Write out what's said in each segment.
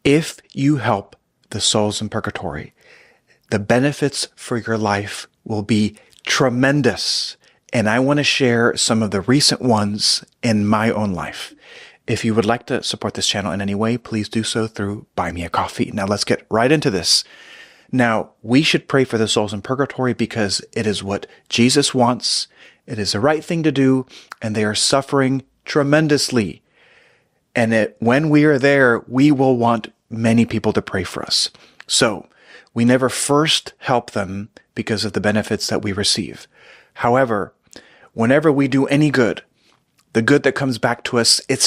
If you help the souls in purgatory, the benefits for your life will be tremendous. And I want to share some of the recent ones in my own life. If you would like to support this channel in any way, please do so through Buy Me a Coffee. Now let's get right into this. Now, we should pray for the souls in purgatory because it is what Jesus wants. It is the right thing to do, and they are suffering tremendously. And when we are there, we will want many people to pray for us. So, we never first help them because of the benefits that we receive. However, whenever we do any good, the good that comes back to us, it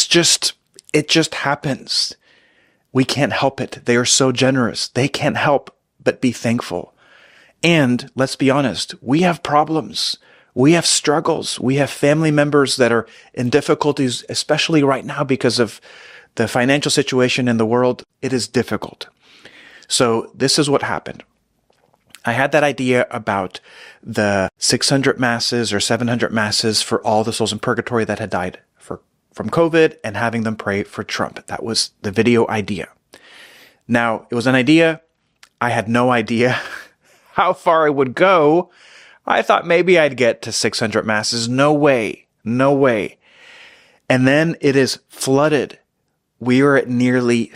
just happens. We can't help it. They are so generous. They can't help but be thankful. And let's be honest, we have problems. We have struggles. We have family members that are in difficulties, especially right now because of the financial situation in the world. It is difficult. So this is what happened. I had that idea about the 600 masses or 700 masses for all the souls in purgatory that had died from COVID and having them pray for Trump. That was the video idea. Now, it was an idea. I had no idea how far I would go. I thought maybe I'd get to 600 masses. No way. No way. And then it is flooded. We are at nearly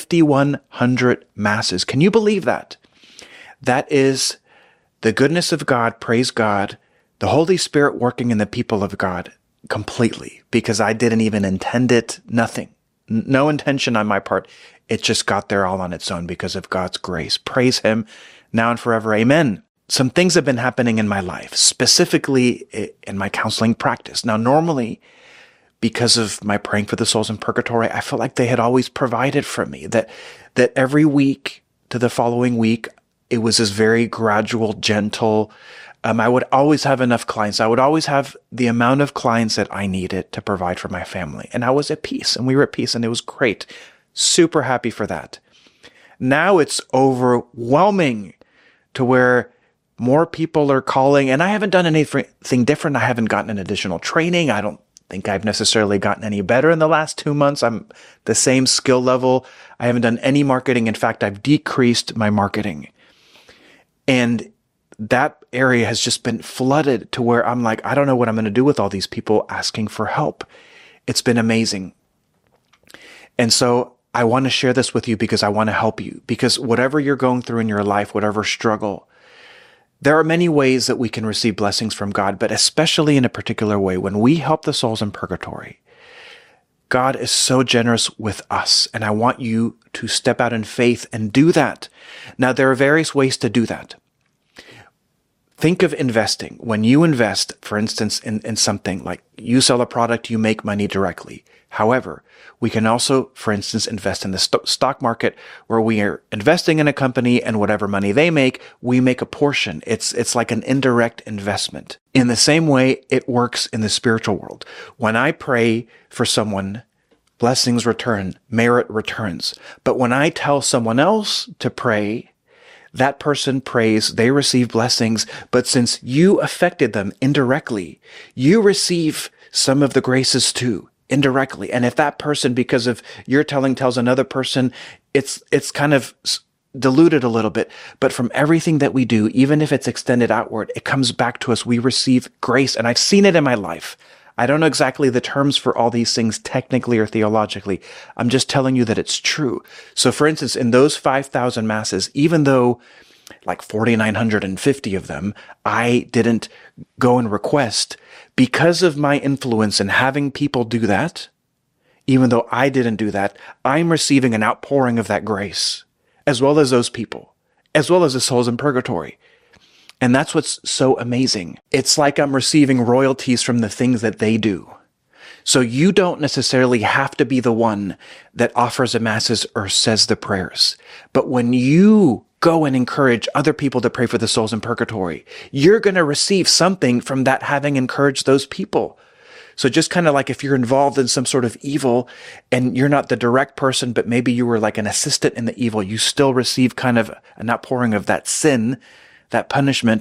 5,100 masses. Can you believe that? That is the goodness of God, praise God, the Holy Spirit working in the people of God completely, because I didn't even intend it, nothing. No intention on my part. It just got there all on its own because of God's grace. Praise Him now and forever. Amen. Some things have been happening in my life, specifically in my counseling practice. Now, normally, because of my praying for the souls in purgatory, I felt like they had always provided for me, that every week to the following week, it was this very gradual, gentle. I would always have enough clients. I would always have the amount of clients that I needed to provide for my family. And I was at peace, and we were at peace, and it was great. Super happy for that. Now it's overwhelming to where more people are calling, and I haven't done anything different. I haven't gotten an additional training. I don't think I've necessarily gotten any better in the last 2 months. I'm the same skill level. I haven't done any marketing. In fact, I've decreased my marketing. And that area has just been flooded to where I'm like, I don't know what I'm going to do with all these people asking for help. It's been amazing. And so I want to share this with you because I want to help you. Because whatever you're going through in your life, whatever struggle, there are many ways that we can receive blessings from God, but especially in a particular way, when we help the souls in purgatory, God is so generous with us, and I want you to step out in faith and do that. Now, there are various ways to do that. Think of investing. When you invest, for instance, in something like you sell a product, you make money directly. However, we can also, for instance, invest in the stock market where we are investing in a company and whatever money they make, we make a portion. It's like an indirect investment. In the same way, it works in the spiritual world. When I pray for someone, blessings return, merit returns. But when I tell someone else to pray, that person prays, they receive blessings, but since you affected them indirectly, you receive some of the graces too, indirectly. And if that person, because of your telling, tells another person, it's kind of diluted a little bit. But from everything that we do, even if it's extended outward, it comes back to us. We receive grace. And I've seen it in my life. I don't know exactly the terms for all these things technically or theologically. I'm just telling you that it's true. So for instance, in those 5,000 masses, even though like 4,950 of them, I didn't go and request, because of my influence in having people do that, even though I didn't do that, I'm receiving an outpouring of that grace, as well as those people, as well as the souls in purgatory. And that's what's so amazing. It's like I'm receiving royalties from the things that they do. So you don't necessarily have to be the one that offers the masses or says the prayers. But when you go and encourage other people to pray for the souls in purgatory, you're going to receive something from that having encouraged those people. So just kind of like if you're involved in some sort of evil and you're not the direct person, but maybe you were like an assistant in the evil, you still receive kind of an outpouring of that sin, that punishment,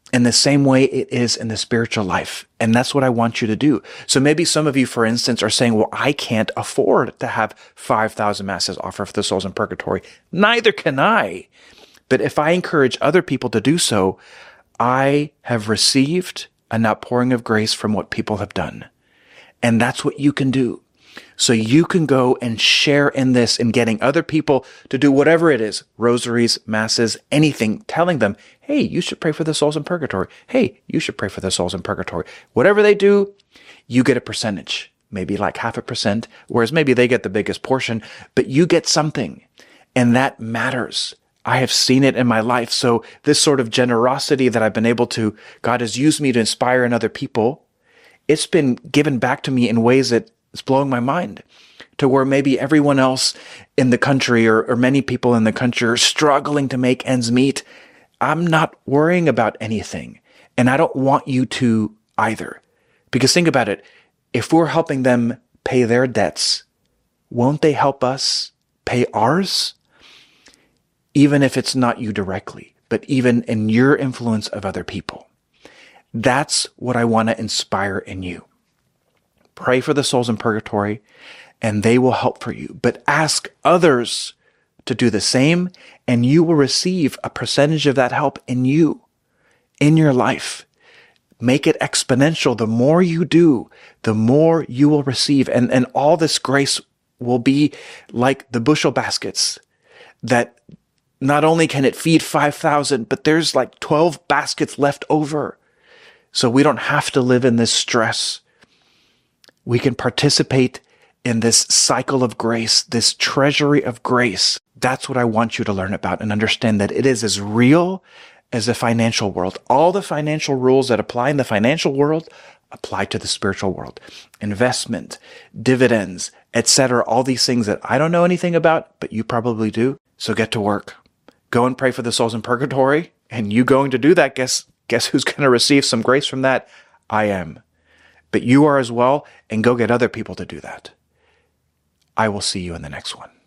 in the same way it is in the spiritual life. And that's what I want you to do. So maybe some of you, for instance, are saying, well, I can't afford to have 5,000 masses offered for the souls in purgatory. Neither can I. But if I encourage other people to do so, I have received an outpouring of grace from what people have done. And that's what you can do. So you can go and share in this in getting other people to do whatever it is, rosaries, masses, anything, telling them, hey, you should pray for the souls in purgatory. Hey, you should pray for the souls in purgatory. Whatever they do, you get a percentage, maybe like 0.5%, whereas maybe they get the biggest portion, but you get something. And that matters. I have seen it in my life. So this sort of generosity that I've been able to, God has used me to inspire in other people, it's been given back to me in ways that it's blowing my mind, to where maybe everyone else in the country or many people in the country are struggling to make ends meet. I'm not worrying about anything. And I don't want you to either. Because think about it. If we're helping them pay their debts, won't they help us pay ours? Even if it's not you directly, but even in your influence of other people. That's what I want to inspire in you. Pray for the souls in purgatory, and they will help for you. But ask others to do the same, and you will receive a percentage of that help in you, in your life. Make it exponential. The more you do, the more you will receive. And all this grace will be like the bushel baskets that not only can it feed 5,000, but there's like 12 baskets left over. So we don't have to live in this stress. We can participate in this cycle of grace, this treasury of grace. That's what I want you to learn about and understand that it is as real as the financial world. All the financial rules that apply in the financial world apply to the spiritual world. Investment, dividends, etc. All these things that I don't know anything about, but you probably do. So get to work. Go and pray for the souls in purgatory. And you going to do that, guess who's going to receive some grace from that? I am. But you are as well, and go get other people to do that. I will see you in the next one.